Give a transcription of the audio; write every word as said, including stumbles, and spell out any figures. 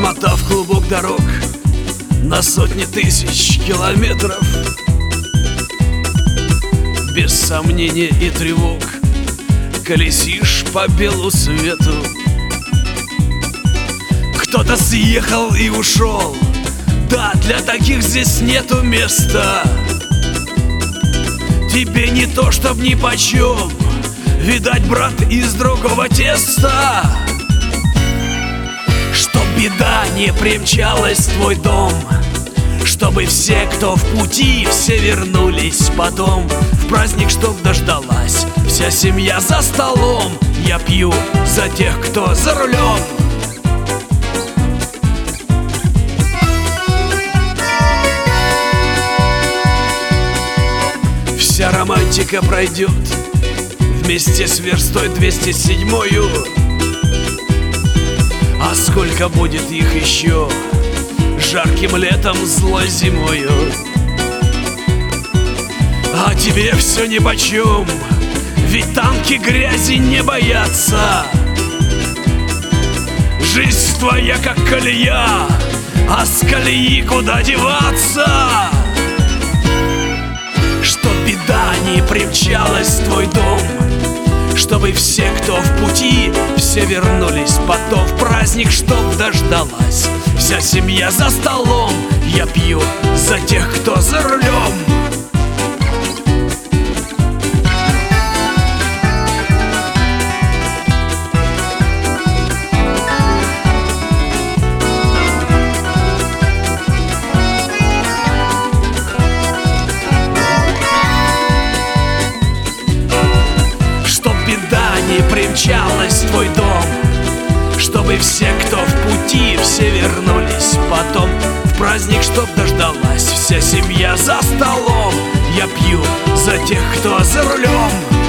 Промотав клубок дорог на сотни тысяч километров, без сомнения и тревог колесишь по белу свету. Кто-то съехал и ушел, да, для таких здесь нету места. Тебе не то, чтоб нипочем, видать, брат, из другого теста. Чтоб беда не примчалась в твой дом, чтобы все, кто в пути, все вернулись потом. В праздник, чтоб дождалась вся семья за столом. Я пью за тех, кто за рулем. Вся романтика пройдет вместе с верстой двести седьмою. А сколько будет их еще жарким летом, злой зимою. А тебе все нипочем, ведь танки грязи не боятся. Жизнь твоя как колея, а с колеи куда деваться? Чтоб беда не примчалась в твой дом, чтобы все, кто в пути, все вернулись потом. В праздник, чтоб дождалась вся семья за столом. Я пью за тех, кто за рулем. Не примчалась в твой дом, чтобы все, кто в пути, все вернулись потом. В праздник, чтоб дождалась вся семья за столом. Я пью за тех, кто за рулем.